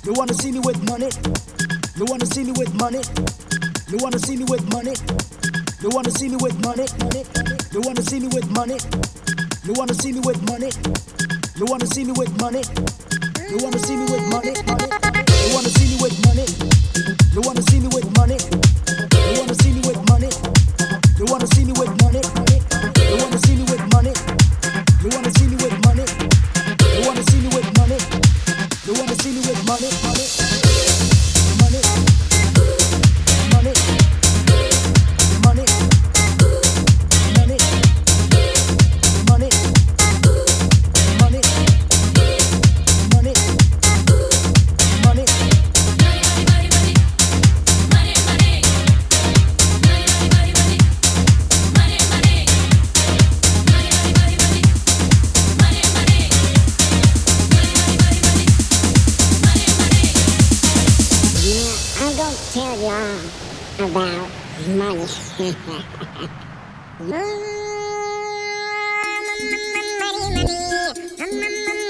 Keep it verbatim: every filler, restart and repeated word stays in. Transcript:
You wanna see me with money? You wanna see me with money? You wanna see me with money? You wanna see me with money? You wanna see me with money? You wanna see me with money? You wanna see me with money? You wanna see me with money? You wanna see me with money? You wanna see me with money? You wanna see me with money? You wanna see me with money? You wanna see me with money? You wanna see me with money? You wanna see me with money? You wanna see me with money? Money, money, money, money, money, money, money, money, money. I'm gonna tell y'all about money. money, money, money, money.